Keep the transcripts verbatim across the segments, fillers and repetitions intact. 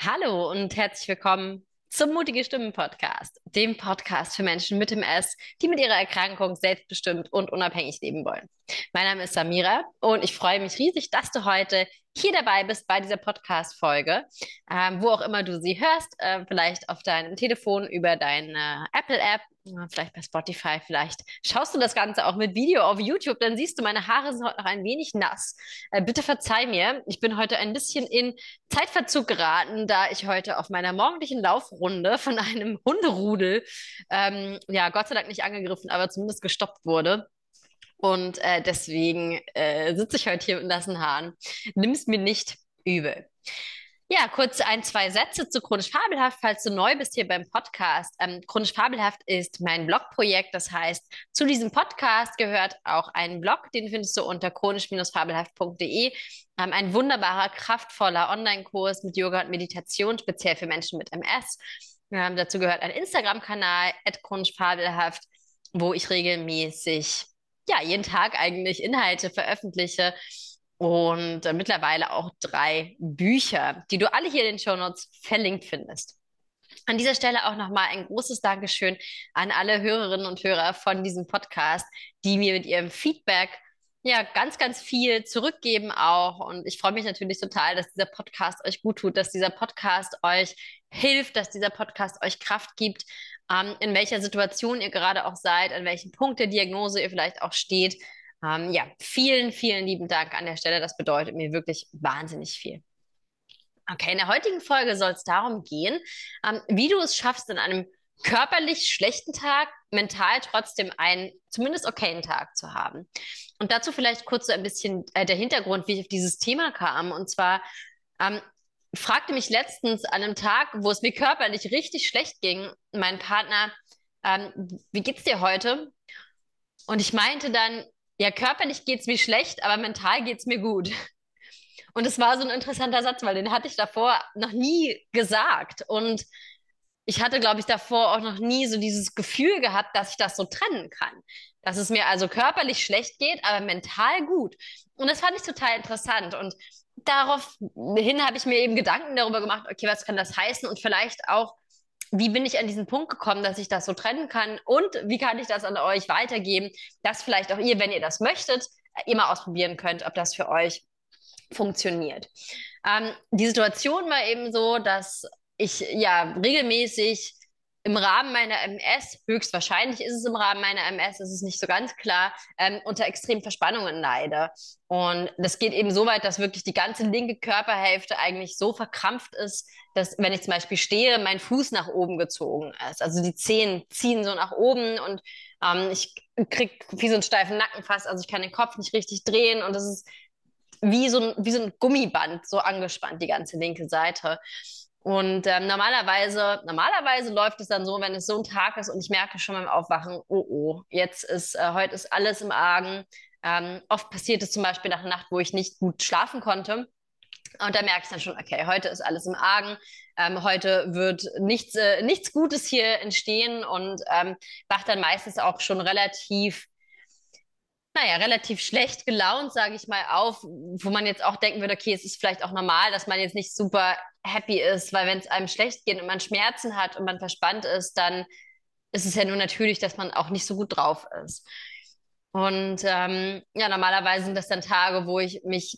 Hallo und herzlich willkommen zum Mutige Stimmen Podcast, dem Podcast für Menschen mit M S, die mit ihrer Erkrankung selbstbestimmt und unabhängig leben wollen. Mein Name ist Samira und ich freue mich riesig, dass du heute hier dabei bist bei dieser Podcast-Folge, ähm, wo auch immer du sie hörst, äh, vielleicht auf deinem Telefon über deine Apple-App, äh, vielleicht bei Spotify, vielleicht schaust du das Ganze auch mit Video auf YouTube, dann siehst du, meine Haare sind heute noch ein wenig nass. Äh, bitte verzeih mir, ich bin heute ein bisschen in Zeitverzug geraten, da ich heute auf meiner morgendlichen Laufrunde von einem Hunderudel, ähm, ja, Gott sei Dank nicht angegriffen, aber zumindest gestoppt wurde. Und äh, deswegen äh, sitze ich heute hier mit nassen Haaren. Nimm's mir nicht übel. Ja, kurz ein, zwei Sätze zu Chronisch Fabelhaft, falls du neu bist hier beim Podcast. Ähm, Chronisch Fabelhaft ist mein Blogprojekt. Das heißt, zu diesem Podcast gehört auch ein Blog, den findest du unter chronisch-fabelhaft punkt de. Ähm, ein wunderbarer, kraftvoller Online-Kurs mit Yoga und Meditation, speziell für Menschen mit M S. Ähm, dazu gehört ein Instagram-Kanal, at chronisch fabelhaft, wo ich regelmäßig, ja, jeden Tag eigentlich Inhalte veröffentliche und äh, mittlerweile auch drei Bücher, die du alle hier in den Shownotes verlinkt findest. An dieser Stelle auch nochmal ein großes Dankeschön an alle Hörerinnen und Hörer von diesem Podcast, die mir mit ihrem Feedback ja ganz, ganz viel zurückgeben auch. Und ich freue mich natürlich total, dass dieser Podcast euch gut tut, dass dieser Podcast euch hilft, dass dieser Podcast euch Kraft gibt, ähm, in welcher Situation ihr gerade auch seid, an welchem Punkt der Diagnose ihr vielleicht auch steht. Ähm, ja, vielen, vielen lieben Dank an der Stelle. Das bedeutet mir wirklich wahnsinnig viel. Okay, in der heutigen Folge soll es darum gehen, ähm, wie du es schaffst, in einem körperlich schlechten Tag mental trotzdem einen zumindest okayen Tag zu haben. Und dazu vielleicht kurz so ein bisschen äh, der Hintergrund, wie ich auf dieses Thema kam. Und zwar ähm, fragte mich letztens an einem Tag, wo es mir körperlich richtig schlecht ging, mein Partner, ähm, wie geht's dir heute? Und ich meinte dann, ja, körperlich geht's mir schlecht, aber mental geht's mir gut. Und es war so ein interessanter Satz, weil den hatte ich davor noch nie gesagt. Und ich hatte, glaube ich, davor auch noch nie so dieses Gefühl gehabt, dass ich das so trennen kann. Dass es mir also körperlich schlecht geht, aber mental gut. Und das fand ich total interessant. Und daraufhin habe ich mir eben Gedanken darüber gemacht, okay, was kann das heißen? Und vielleicht auch, wie bin ich an diesen Punkt gekommen, dass ich das so trennen kann? Und wie kann ich das an euch weitergeben, dass vielleicht auch ihr, wenn ihr das möchtet, immer ausprobieren könnt, ob das für euch funktioniert. Ähm, die Situation war eben so, dass ich ja regelmäßig im Rahmen meiner M S, höchstwahrscheinlich ist es im Rahmen meiner M S, ist es nicht so ganz klar, ähm, unter extremen Verspannungen leide. Und das geht eben so weit, dass wirklich die ganze linke Körperhälfte eigentlich so verkrampft ist, dass, wenn ich zum Beispiel stehe, mein Fuß nach oben gezogen ist. Also die Zehen ziehen so nach oben und ähm, ich krieg wie so einen steifen Nacken fast, also ich kann den Kopf nicht richtig drehen und das ist wie so ein, wie so ein Gummiband so angespannt, die ganze linke Seite. Und ähm, normalerweise, normalerweise läuft es dann so, wenn es so ein Tag ist und ich merke schon beim Aufwachen, oh oh, jetzt ist, äh, heute ist alles im Argen. Ähm, oft passiert es zum Beispiel nach einer Nacht, wo ich nicht gut schlafen konnte. Und da merke ich dann schon, okay, heute ist alles im Argen. Ähm, heute wird nichts, äh, nichts Gutes hier entstehen und ähm, wach dann meistens auch schon relativ naja, relativ schlecht gelaunt, sage ich mal, auf, wo man jetzt auch denken würde, okay, es ist vielleicht auch normal, dass man jetzt nicht super happy ist, weil wenn es einem schlecht geht und man Schmerzen hat und man verspannt ist, dann ist es ja nur natürlich, dass man auch nicht so gut drauf ist. Und ähm, ja, normalerweise sind das dann Tage, wo ich mich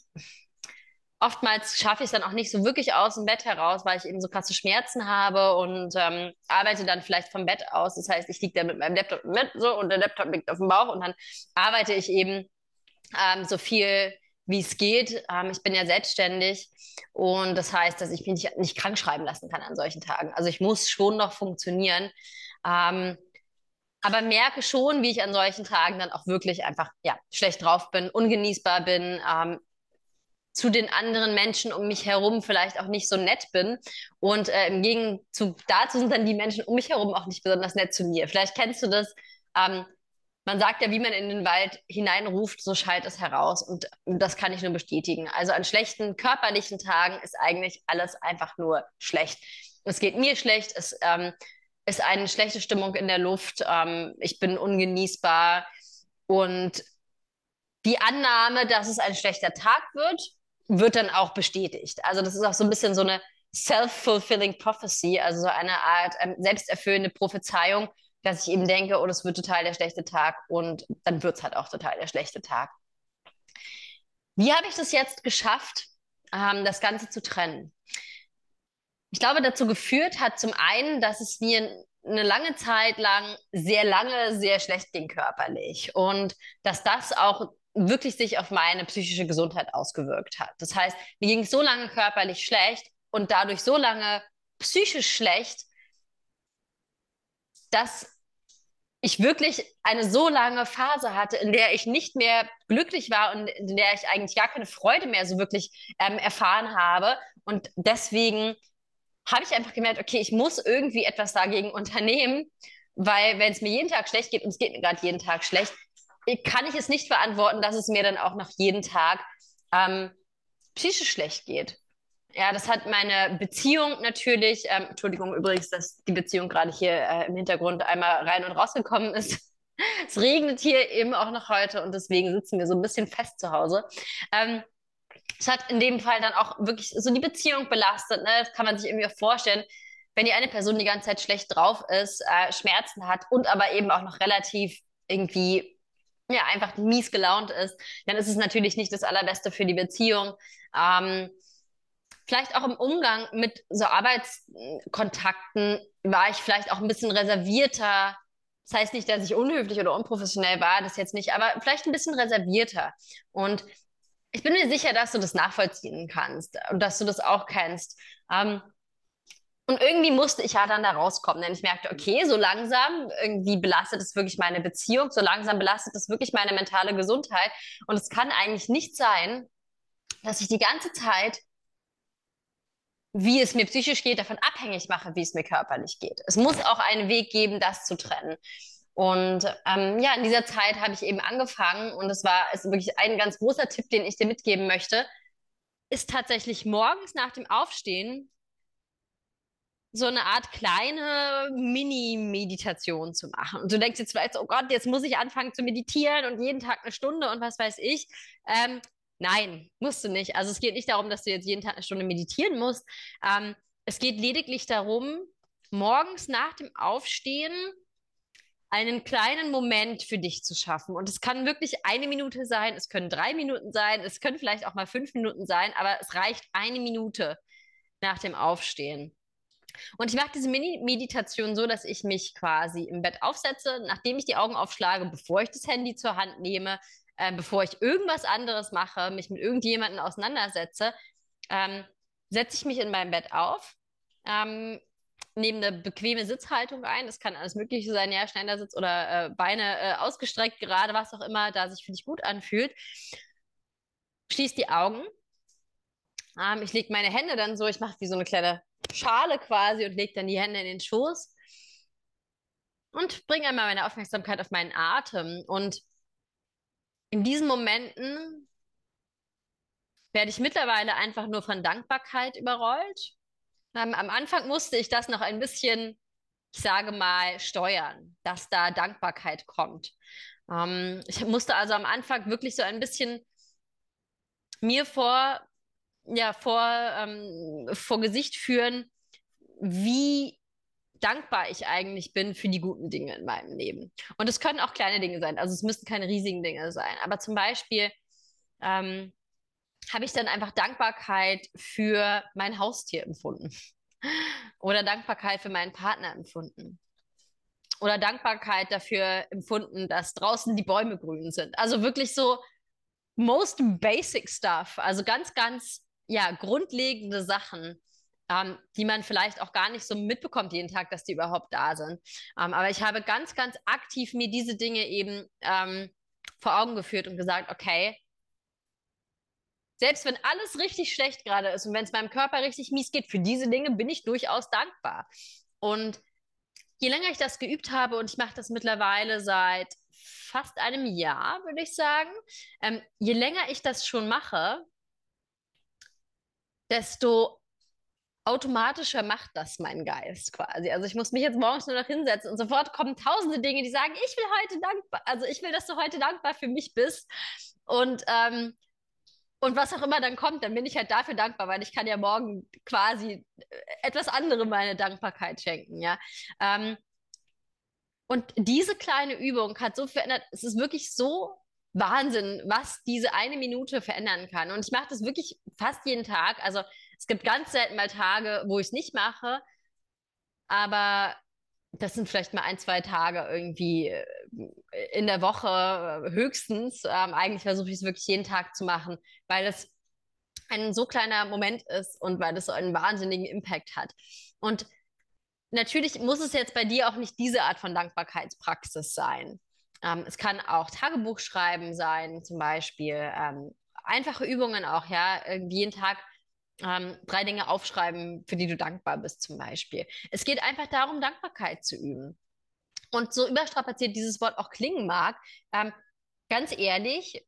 oftmals schaffe ich es dann auch nicht so wirklich aus dem Bett heraus, weil ich eben so krasse Schmerzen habe und ähm, arbeite dann vielleicht vom Bett aus. Das heißt, ich liege dann mit meinem Laptop im Bett so und der Laptop liegt auf dem Bauch und dann arbeite ich eben ähm, so viel wie es geht. Ähm, ich bin ja selbstständig und das heißt, dass ich mich nicht, nicht krank schreiben lassen kann an solchen Tagen. Also ich muss schon noch funktionieren. Ähm, aber merke schon, wie ich an solchen Tagen dann auch wirklich einfach ja, schlecht drauf bin, ungenießbar bin, ähm, zu den anderen Menschen um mich herum vielleicht auch nicht so nett bin. Und äh, im Gegenzug dazu sind dann die Menschen um mich herum auch nicht besonders nett zu mir. Vielleicht kennst du das. Ähm, Man sagt ja, wie man in den Wald hineinruft, so schallt es heraus. Und das kann ich nur bestätigen. Also an schlechten körperlichen Tagen ist eigentlich alles einfach nur schlecht. Es geht mir schlecht, es ähm, ist eine schlechte Stimmung in der Luft, ähm, ich bin ungenießbar. Und die Annahme, dass es ein schlechter Tag wird, wird dann auch bestätigt. Also das ist auch so ein bisschen so eine self-fulfilling prophecy, also so eine Art ähm, selbsterfüllende Prophezeiung, dass ich eben denke, oh, das wird total der schlechte Tag und dann wird es halt auch total der schlechte Tag. Wie habe ich das jetzt geschafft, ähm, das Ganze zu trennen? Ich glaube, dazu geführt hat zum einen, dass es mir eine lange Zeit lang sehr lange sehr schlecht ging körperlich und dass das auch wirklich sich auf meine psychische Gesundheit ausgewirkt hat. Das heißt, mir ging es so lange körperlich schlecht und dadurch so lange psychisch schlecht, dass ich wirklich eine so lange Phase hatte, in der ich nicht mehr glücklich war und in der ich eigentlich gar keine Freude mehr so wirklich ähm, erfahren habe. Und deswegen habe ich einfach gemerkt, okay, ich muss irgendwie etwas dagegen unternehmen, weil wenn es mir jeden Tag schlecht geht und es geht mir gerade jeden Tag schlecht, kann ich es nicht verantworten, dass es mir dann auch noch jeden Tag ähm, psychisch schlecht geht. Ja, das hat meine Beziehung natürlich, ähm, Entschuldigung übrigens, dass die Beziehung gerade hier äh, im Hintergrund einmal rein und rausgekommen ist. Es regnet hier eben auch noch heute und deswegen sitzen wir so ein bisschen fest zu Hause. Ähm, es hat in dem Fall dann auch wirklich so die Beziehung belastet. Ne? Das kann man sich irgendwie auch vorstellen, wenn die eine Person die ganze Zeit schlecht drauf ist, äh, Schmerzen hat und aber eben auch noch relativ irgendwie, ja, einfach mies gelaunt ist, dann ist es natürlich nicht das Allerbeste für die Beziehung. Ähm, Vielleicht auch im Umgang mit so Arbeitskontakten war ich vielleicht auch ein bisschen reservierter. Das heißt nicht, dass ich unhöflich oder unprofessionell war, das jetzt nicht, aber vielleicht ein bisschen reservierter. Und ich bin mir sicher, dass du das nachvollziehen kannst und dass du das auch kennst. Ähm, und irgendwie musste ich ja dann da rauskommen, denn ich merkte, okay, so langsam irgendwie belastet es wirklich meine Beziehung, so langsam belastet es wirklich meine mentale Gesundheit. Und es kann eigentlich nicht sein, dass ich die ganze Zeit, wie es mir psychisch geht, davon abhängig mache, wie es mir körperlich geht. Es muss auch einen Weg geben, das zu trennen. Und ähm, ja, in dieser Zeit habe ich eben angefangen und es war ist wirklich ein ganz großer Tipp, den ich dir mitgeben möchte, ist tatsächlich morgens nach dem Aufstehen so eine Art kleine Mini-Meditation zu machen. Und du denkst jetzt vielleicht, oh Gott, jetzt muss ich anfangen zu meditieren und jeden Tag eine Stunde und was weiß ich. Ähm, nein, musst du nicht. Also es geht nicht darum, dass du jetzt jeden Tag eine Stunde meditieren musst. Ähm, es geht lediglich darum, morgens nach dem Aufstehen einen kleinen Moment für dich zu schaffen. Und es kann wirklich eine Minute sein, es können drei Minuten sein, es können vielleicht auch mal fünf Minuten sein, aber es reicht eine Minute nach dem Aufstehen. Und ich mache diese Mini-Meditation so, dass ich mich quasi im Bett aufsetze, nachdem ich die Augen aufschlage, bevor ich das Handy zur Hand nehme, äh, bevor ich irgendwas anderes mache, mich mit irgendjemandem auseinandersetze, ähm, setze ich mich in meinem Bett auf, ähm, nehme eine bequeme Sitzhaltung ein. Das kann alles Mögliche sein, ja, Schneidersitz oder äh, Beine äh, ausgestreckt, gerade was auch immer, da sich für dich gut anfühlt. Schließ die Augen. Ähm, ich lege meine Hände dann so, ich mache wie so eine kleine Schale quasi und lege dann die Hände in den Schoß und bringe einmal meine Aufmerksamkeit auf meinen Atem. Und in diesen Momenten werde ich mittlerweile einfach nur von Dankbarkeit überrollt. Ähm, am Anfang musste ich das noch ein bisschen, ich sage mal, steuern, dass da Dankbarkeit kommt. Ähm, ich musste also am Anfang wirklich so ein bisschen mir vor, ja, vor, ähm, vor Gesicht führen, wie dankbar ich eigentlich bin für die guten Dinge in meinem Leben. Und es können auch kleine Dinge sein, also es müssen keine riesigen Dinge sein. Aber zum Beispiel ähm, habe ich dann einfach Dankbarkeit für mein Haustier empfunden oder Dankbarkeit für meinen Partner empfunden oder Dankbarkeit dafür empfunden, dass draußen die Bäume grün sind. Also wirklich so most basic stuff, also ganz, ganz, ja, grundlegende Sachen, ähm, die man vielleicht auch gar nicht so mitbekommt jeden Tag, dass die überhaupt da sind. Ähm, aber ich habe ganz, ganz aktiv mir diese Dinge eben ähm, vor Augen geführt und gesagt, okay, selbst wenn alles richtig schlecht gerade ist und wenn es meinem Körper richtig mies geht, für diese Dinge bin ich durchaus dankbar. Und je länger ich das geübt habe, und ich mache das mittlerweile seit fast einem Jahr, würde ich sagen, ähm, je länger ich das schon mache, desto automatischer macht das mein Geist quasi. Also ich muss mich jetzt morgens nur noch hinsetzen und sofort kommen tausende Dinge, die sagen, ich will heute dankbar, also ich will, dass du heute dankbar für mich bist. Und, ähm, Und was auch immer dann kommt, dann bin ich halt dafür dankbar, weil ich kann ja morgen quasi äh, etwas anderem meine Dankbarkeit schenken, ja. Ähm, und diese kleine Übung hat so verändert, es ist wirklich so Wahnsinn, was diese eine Minute verändern kann. Und ich mache das wirklich fast jeden Tag. Also es gibt ganz selten mal Tage, wo ich es nicht mache, aber das sind vielleicht mal ein, zwei Tage irgendwie äh, in der Woche äh, höchstens. Ähm, eigentlich versuche ich es wirklich jeden Tag zu machen, weil es ein so kleiner Moment ist und weil das so einen wahnsinnigen Impact hat. Und natürlich muss es jetzt bei dir auch nicht diese Art von Dankbarkeitspraxis sein. Ähm, es kann auch Tagebuchschreiben sein, zum Beispiel. Ähm, einfache Übungen auch, ja. Irgendwie jeden Tag ähm, drei Dinge aufschreiben, für die du dankbar bist, zum Beispiel. Es geht einfach darum, Dankbarkeit zu üben. Und so überstrapaziert dieses Wort auch klingen mag, ähm, ganz ehrlich,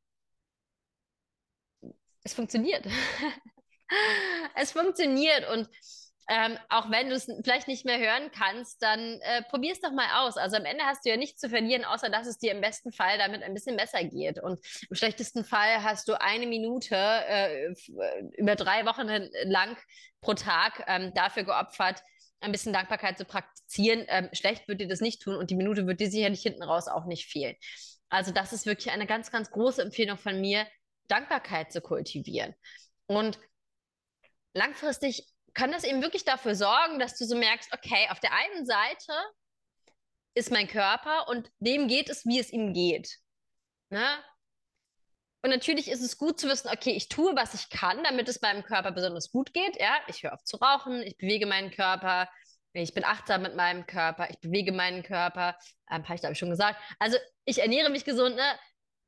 es funktioniert. Es funktioniert und ähm, auch wenn du es vielleicht nicht mehr hören kannst, dann äh, probier es doch mal aus. Also am Ende hast du ja nichts zu verlieren, außer dass es dir im besten Fall damit ein bisschen besser geht. Und im schlechtesten Fall hast du eine Minute äh, über drei Wochen lang pro Tag ähm, dafür geopfert, ein bisschen Dankbarkeit zu praktizieren. Ähm, schlecht wird dir das nicht tun und die Minute wird dir sicherlich hinten raus auch nicht fehlen. Also das ist wirklich eine ganz, ganz große Empfehlung von mir, Dankbarkeit zu kultivieren. Und langfristig kann das eben wirklich dafür sorgen, dass du so merkst, okay, auf der einen Seite ist mein Körper und dem geht es, wie es ihm geht. Ne? Und natürlich ist es gut zu wissen, okay, ich tue, was ich kann, damit es meinem Körper besonders gut geht. Ja, ich höre auf zu rauchen, ich bewege meinen Körper, ich bin achtsam mit meinem Körper, ich bewege meinen Körper, ähm, habe ich glaube ich schon gesagt. Also ich ernähre mich gesund, ne?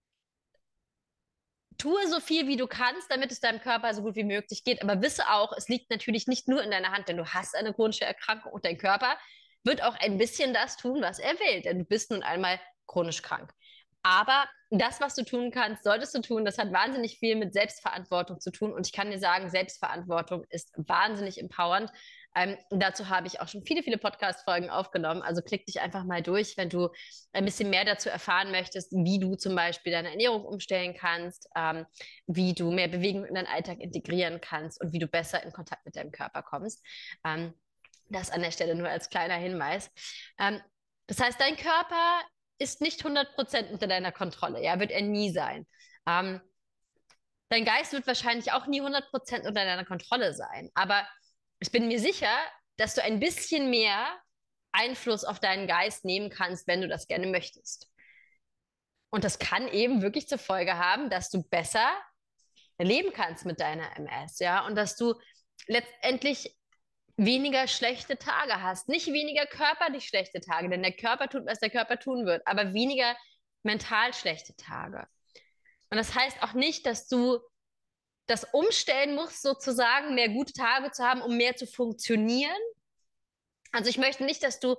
Tue so viel, wie du kannst, damit es deinem Körper so gut wie möglich geht. Aber wisse auch, es liegt natürlich nicht nur in deiner Hand, denn du hast eine chronische Erkrankung und dein Körper wird auch ein bisschen das tun, was er will, denn du bist nun einmal chronisch krank. Aber das, was du tun kannst, solltest du tun. Das hat wahnsinnig viel mit Selbstverantwortung zu tun. Und ich kann dir sagen, Selbstverantwortung ist wahnsinnig empowernd. Ähm, dazu habe ich auch schon viele, viele Podcast-Folgen aufgenommen. Also klick dich einfach mal durch, wenn du ein bisschen mehr dazu erfahren möchtest, wie du zum Beispiel deine Ernährung umstellen kannst, ähm, wie du mehr Bewegung in deinen Alltag integrieren kannst und wie du besser in Kontakt mit deinem Körper kommst. Ähm, das an der Stelle nur als kleiner Hinweis. Ähm, das heißt, dein Körper ist nicht hundert Prozent unter deiner Kontrolle. Ja, wird er nie sein. Ähm, dein Geist wird wahrscheinlich auch nie hundert Prozent unter deiner Kontrolle sein. Aber ich bin mir sicher, dass du ein bisschen mehr Einfluss auf deinen Geist nehmen kannst, wenn du das gerne möchtest. Und das kann eben wirklich zur Folge haben, dass du besser leben kannst mit deiner M S, ja, und dass du letztendlich weniger schlechte Tage hast. Nicht weniger körperlich schlechte Tage, denn der Körper tut, was der Körper tun wird, aber weniger mental schlechte Tage. Und das heißt auch nicht, dass du das umstellen musst, sozusagen mehr gute Tage zu haben, um mehr zu funktionieren. Also ich möchte nicht, dass du,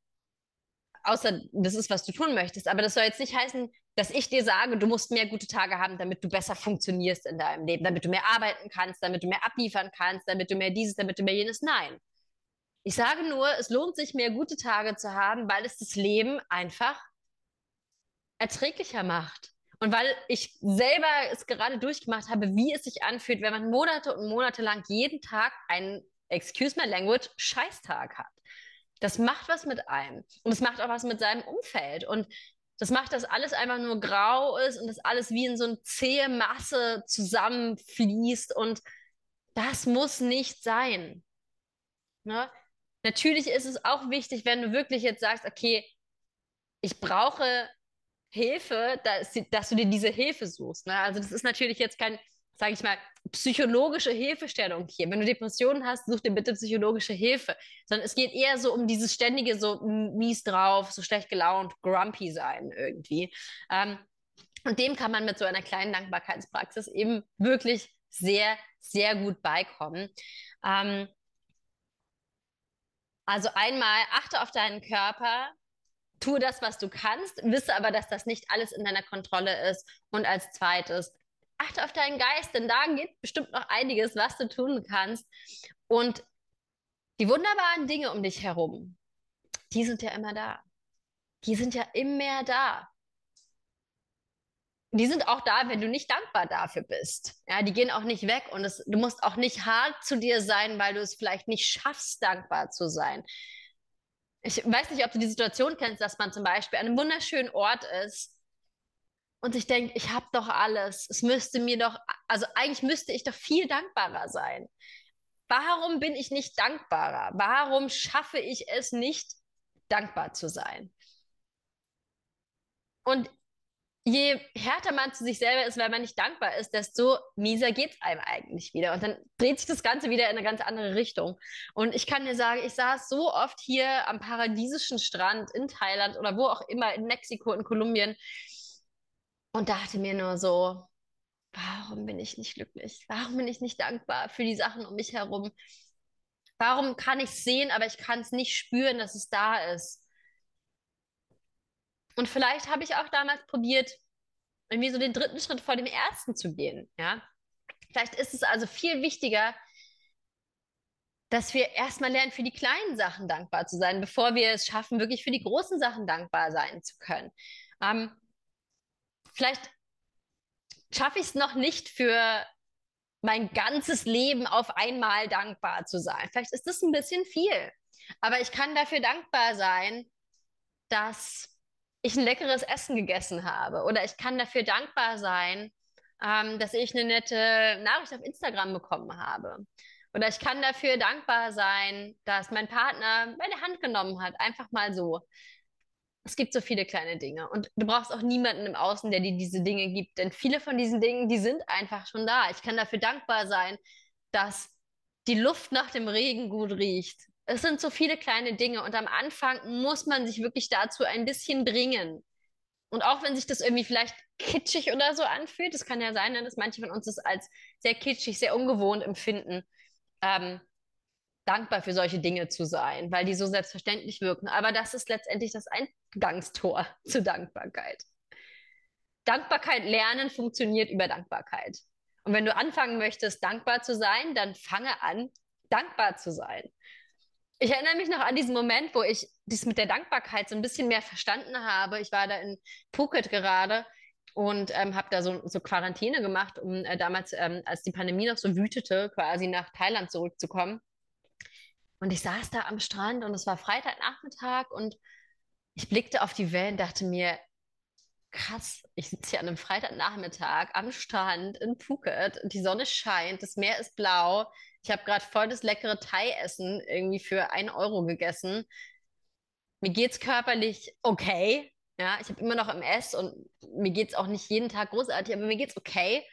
außer das ist, was du tun möchtest, aber das soll jetzt nicht heißen, dass ich dir sage, du musst mehr gute Tage haben, damit du besser funktionierst in deinem Leben, damit du mehr arbeiten kannst, damit du mehr abliefern kannst, damit du mehr dieses, damit du mehr jenes. Nein. Ich sage nur, es lohnt sich, mehr gute Tage zu haben, weil es das Leben einfach erträglicher macht. Und weil ich selber es gerade durchgemacht habe, wie es sich anfühlt, wenn man Monate und Monate lang jeden Tag einen, excuse my language, Scheißtag hat. Das macht was mit einem. Und es macht auch was mit seinem Umfeld. Und das macht, dass alles einfach nur grau ist und dass alles wie in so eine zähe Masse zusammenfließt. Und das muss nicht sein. Ne? Natürlich ist es auch wichtig, wenn du wirklich jetzt sagst, okay, ich brauche Hilfe, dass, dass du dir diese Hilfe suchst. Ne? Also das ist natürlich jetzt kein, sage ich mal, psychologische Hilfestellung hier. Wenn du Depressionen hast, such dir bitte psychologische Hilfe. Sondern es geht eher so um dieses ständige so mies drauf, so schlecht gelaunt, grumpy sein irgendwie. Ähm, und dem kann man mit so einer kleinen Dankbarkeitspraxis eben wirklich sehr, sehr gut beikommen. Ähm, also einmal achte auf deinen Körper, tue das, was du kannst, wisse aber, dass das nicht alles in deiner Kontrolle ist. Und als zweites, achte auf deinen Geist, denn da geht bestimmt noch einiges, was du tun kannst. Und die wunderbaren Dinge um dich herum, die sind ja immer da. Die sind ja immer da. die sind auch da, wenn du nicht dankbar dafür bist. Ja, die gehen auch nicht weg und es, du musst auch nicht hart zu dir sein, weil du es vielleicht nicht schaffst, dankbar zu sein. Ich weiß nicht, ob du die Situation kennst, dass man zum Beispiel an einem wunderschönen Ort ist und sich denkt, ich habe doch alles. Es müsste mir doch, also eigentlich müsste ich doch viel dankbarer sein. Warum bin ich nicht dankbarer? Warum schaffe ich es nicht, dankbar zu sein? Und je härter man zu sich selber ist, weil man nicht dankbar ist, desto mieser geht's einem eigentlich wieder. Und dann dreht sich das Ganze wieder in eine ganz andere Richtung. Und ich kann dir sagen, ich saß so oft hier am paradiesischen Strand in Thailand oder wo auch immer, in Mexiko, in Kolumbien und dachte mir nur so, warum bin ich nicht glücklich? Warum bin ich nicht dankbar für die Sachen um mich herum? Warum kann ich sehen, aber ich kann es nicht spüren, dass es da ist? Und vielleicht habe ich auch damals probiert, irgendwie so den dritten Schritt vor dem ersten zu gehen, ja. Vielleicht ist es also viel wichtiger, dass wir erstmal lernen, für die kleinen Sachen dankbar zu sein, bevor wir es schaffen, wirklich für die großen Sachen dankbar sein zu können. Ähm, vielleicht schaffe ich es noch nicht für mein ganzes Leben auf einmal dankbar zu sein. Vielleicht ist das ein bisschen viel. Aber ich kann dafür dankbar sein, dass ich ein leckeres Essen gegessen habe. Oder ich kann dafür dankbar sein, ähm, dass ich eine nette Nachricht auf Instagram bekommen habe. Oder ich kann dafür dankbar sein, dass mein Partner meine Hand genommen hat, einfach mal so. Es gibt so viele kleine Dinge und du brauchst auch niemanden im Außen, der dir diese Dinge gibt, denn viele von diesen Dingen, die sind einfach schon da. Ich kann dafür dankbar sein, dass die Luft nach dem Regen gut riecht. Es sind so viele kleine Dinge und am Anfang muss man sich wirklich dazu ein bisschen bringen. Und auch wenn sich das irgendwie vielleicht kitschig oder so anfühlt, das kann ja sein, ne, dass manche von uns das als sehr kitschig, sehr ungewohnt empfinden. Ähm, dankbar für solche Dinge zu sein, weil die so selbstverständlich wirken. Aber das ist letztendlich das Eingangstor zur Dankbarkeit. Dankbarkeit lernen funktioniert über Dankbarkeit. Und wenn du anfangen möchtest, dankbar zu sein, dann fange an, dankbar zu sein. Ich erinnere mich noch an diesen Moment, wo ich dies mit der Dankbarkeit so ein bisschen mehr verstanden habe. Ich war da in Phuket gerade und ähm, habe da so, so Quarantäne gemacht, um äh, damals, ähm, als die Pandemie noch so wütete, quasi nach Thailand zurückzukommen. Und ich saß da am Strand und es war Freitagnachmittag und ich blickte auf die Wellen und dachte mir, krass, ich sitze hier an einem Freitagnachmittag am Strand in Phuket und die Sonne scheint, das Meer ist blau. Ich habe gerade voll das leckere Thai-Essen irgendwie für einen Euro gegessen. Mir geht's körperlich okay. Ja, ich habe immer noch M S und mir geht's auch nicht jeden Tag großartig, aber mir geht's okay.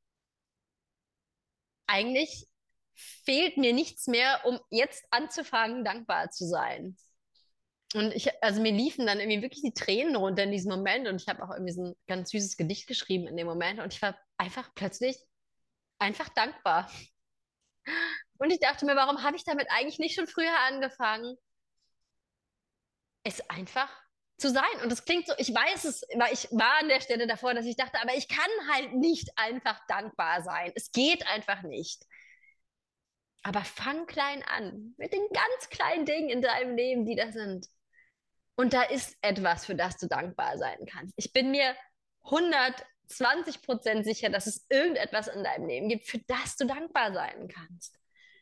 Eigentlich fehlt mir nichts mehr, um jetzt anzufangen, dankbar zu sein. Und ich, also mir liefen dann irgendwie wirklich die Tränen runter in diesem Moment und ich habe auch irgendwie so ein ganz süßes Gedicht geschrieben in dem Moment und ich war einfach plötzlich einfach dankbar. Und ich dachte mir, warum habe ich damit eigentlich nicht schon früher angefangen? Es einfach zu sein. Und es klingt so, ich weiß es, weil ich war an der Stelle davor, dass ich dachte, aber ich kann halt nicht einfach dankbar sein. Es geht einfach nicht. Aber fang klein an, mit den ganz kleinen Dingen in deinem Leben, die da sind. Und da ist etwas, für das du dankbar sein kannst. Ich bin mir hundertzwanzig Prozent sicher, dass es irgendetwas in deinem Leben gibt, für das du dankbar sein kannst.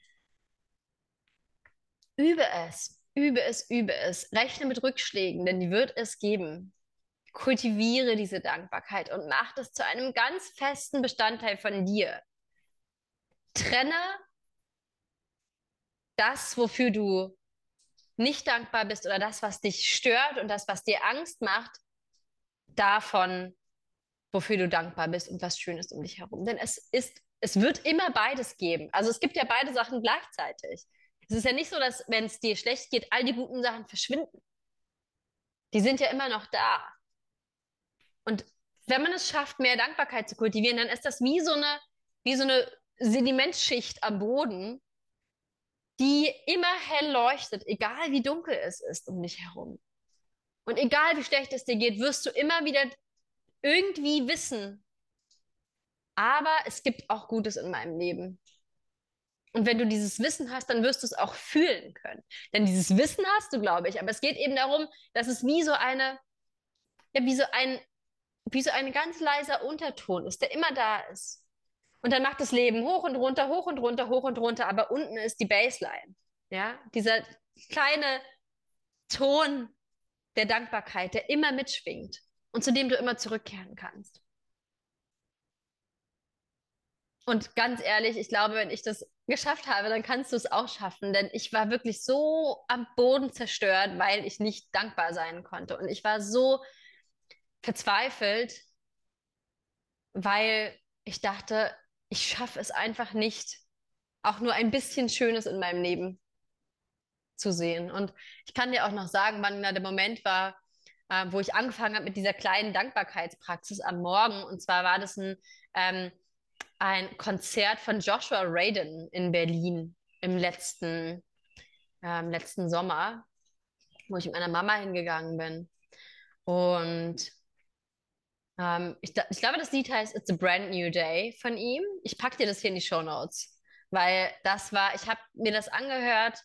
Übe es, übe es, übe es. Rechne mit Rückschlägen, denn die wird es geben. Kultiviere diese Dankbarkeit und mach das zu einem ganz festen Bestandteil von dir. Trenne das, wofür du nicht dankbar bist oder das, was dich stört und das, was dir Angst macht, davon, wofür du dankbar bist und was Schönes um dich herum. Denn es ist, es wird immer beides geben. Also es gibt ja beide Sachen gleichzeitig. Es ist ja nicht so, dass, wenn es dir schlecht geht, all die guten Sachen verschwinden. Die sind ja immer noch da. Und wenn man es schafft, mehr Dankbarkeit zu kultivieren, dann ist das wie so eine, wie so eine Sedimentschicht am Boden, die immer hell leuchtet, egal wie dunkel es ist um dich herum. Und egal wie schlecht es dir geht, wirst du immer wieder irgendwie wissen, aber es gibt auch Gutes in meinem Leben. Und wenn du dieses Wissen hast, dann wirst du es auch fühlen können. Denn dieses Wissen hast du, glaube ich. Aber es geht eben darum, dass es wie so eine, ja, wie so ein wie so ein ganz leiser Unterton ist, der immer da ist. Und dann macht das Leben hoch und runter, hoch und runter, hoch und runter, aber unten ist die Baseline. Ja, dieser kleine Ton der Dankbarkeit, der immer mitschwingt und zu dem du immer zurückkehren kannst. Und ganz ehrlich, ich glaube, wenn ich das geschafft habe, dann kannst du es auch schaffen, denn ich war wirklich so am Boden zerstört, weil ich nicht dankbar sein konnte. Und ich war so verzweifelt, weil ich dachte, ich schaffe es einfach nicht, auch nur ein bisschen Schönes in meinem Leben zu sehen. Und ich kann dir auch noch sagen, wann da der Moment war, äh, wo ich angefangen habe mit dieser kleinen Dankbarkeitspraxis am Morgen. Und zwar war das ein, ähm, ein Konzert von Joshua Radin in Berlin im letzten, ähm, letzten Sommer, wo ich mit meiner Mama hingegangen bin. Und ähm, ich, ich glaube, das Lied heißt It's a Brand New Day von ihm. Ich packe dir das hier in die Show Notes, weil das war, ich habe mir das angehört.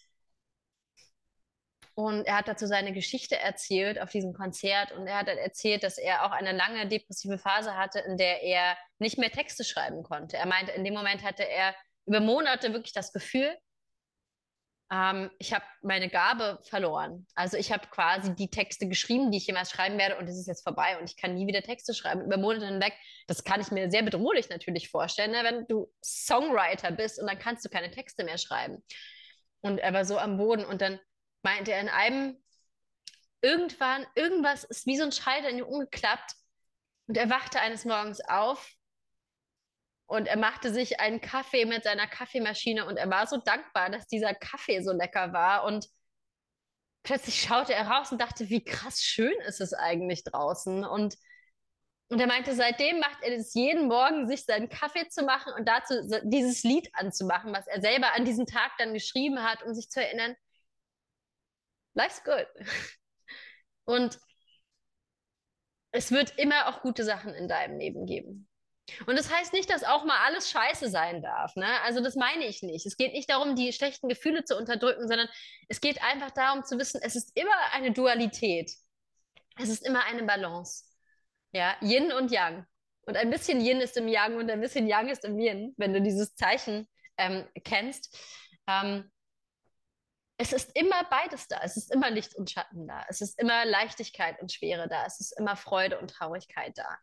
Und er hat dazu seine Geschichte erzählt auf diesem Konzert. Und er hat dann erzählt, dass er auch eine lange depressive Phase hatte, in der er nicht mehr Texte schreiben konnte. Er meinte, in dem Moment hatte er über Monate wirklich das Gefühl, ähm, ich habe meine Gabe verloren. Also ich habe quasi die Texte geschrieben, die ich jemals schreiben werde, und es ist jetzt vorbei und ich kann nie wieder Texte schreiben über Monate hinweg. Das kann ich mir sehr bedrohlich natürlich vorstellen, ne? Wenn du Songwriter bist und dann kannst du keine Texte mehr schreiben. Und er war so am Boden und dann meinte er in einem, irgendwann, irgendwas ist wie so ein Schalter in ihm umgeklappt und er wachte eines Morgens auf und er machte sich einen Kaffee mit seiner Kaffeemaschine und er war so dankbar, dass dieser Kaffee so lecker war und plötzlich schaute er raus und dachte, wie krass schön ist es eigentlich draußen und und er meinte, seitdem macht er es jeden Morgen, sich seinen Kaffee zu machen und dazu so dieses Lied anzumachen, was er selber an diesem Tag dann geschrieben hat, um sich zu erinnern, life's good. Und es wird immer auch gute Sachen in deinem Leben geben. Und das heißt nicht, dass auch mal alles scheiße sein darf, ne? Also das meine ich nicht. Es geht nicht darum, die schlechten Gefühle zu unterdrücken, sondern es geht einfach darum zu wissen, es ist immer eine Dualität. Es ist immer eine Balance. Ja, Yin und Yang. Und ein bisschen Yin ist im Yang und ein bisschen Yang ist im Yin, wenn du dieses Zeichen ähm, kennst. Ähm, Es ist immer beides da. Es ist immer Licht und Schatten da. Es ist immer Leichtigkeit und Schwere da. Es ist immer Freude und Traurigkeit da.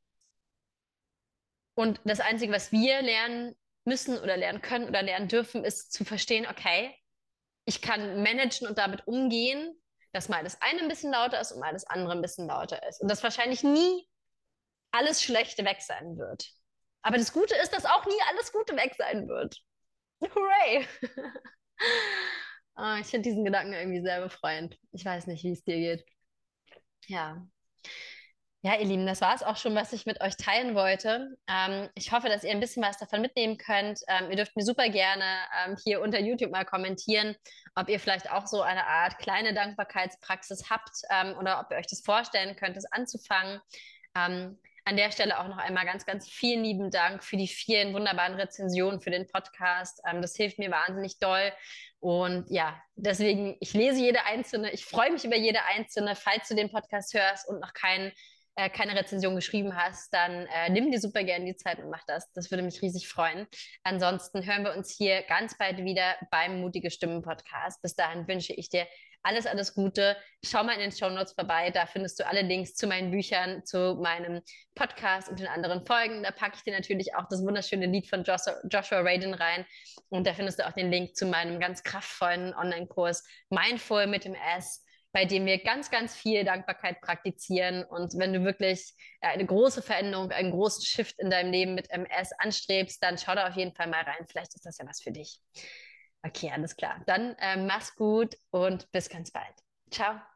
Und das Einzige, was wir lernen müssen oder lernen können oder lernen dürfen, ist zu verstehen, okay, ich kann managen und damit umgehen, dass mal das eine ein bisschen lauter ist und mal das andere ein bisschen lauter ist. Und dass wahrscheinlich nie alles Schlechte weg sein wird. Aber das Gute ist, dass auch nie alles Gute weg sein wird. Hooray! Ah, ich finde diesen Gedanken irgendwie sehr befreiend. Ich weiß nicht, wie es dir geht. Ja. Ja, ihr Lieben, das war es auch schon, was ich mit euch teilen wollte. Ähm, ich hoffe, dass ihr ein bisschen was davon mitnehmen könnt. Ähm, ihr dürft mir super gerne ähm, hier unter YouTube mal kommentieren, ob ihr vielleicht auch so eine Art kleine Dankbarkeitspraxis habt ähm, oder ob ihr euch das vorstellen könnt, es anzufangen. Ähm, an der Stelle auch noch einmal ganz, ganz vielen lieben Dank für die vielen wunderbaren Rezensionen für den Podcast. Ähm, das hilft mir wahnsinnig doll. Und ja, deswegen, ich lese jede einzelne, ich freue mich über jede einzelne. Falls du den Podcast hörst und noch keinen äh, keine Rezension geschrieben hast, dann äh, nimm dir super gerne die Zeit und mach das. Das würde mich riesig freuen. Ansonsten hören wir uns hier ganz bald wieder beim Mutige Stimmen Podcast. Bis dahin wünsche ich dir alles, alles Gute. Schau mal in den Shownotes vorbei. Da findest du alle Links zu meinen Büchern, zu meinem Podcast und den anderen Folgen. Da packe ich dir natürlich auch das wunderschöne Lied von Joshua, Joshua Radin rein. Und da findest du auch den Link zu meinem ganz kraftvollen Online-Kurs Mindful mit dem S, bei dem wir ganz, ganz viel Dankbarkeit praktizieren. Und wenn du wirklich eine große Veränderung, einen großen Shift in deinem Leben mit M S anstrebst, dann schau da auf jeden Fall mal rein. Vielleicht ist das ja was für dich. Okay, alles klar. Dann äh, mach's gut und bis ganz bald. Ciao.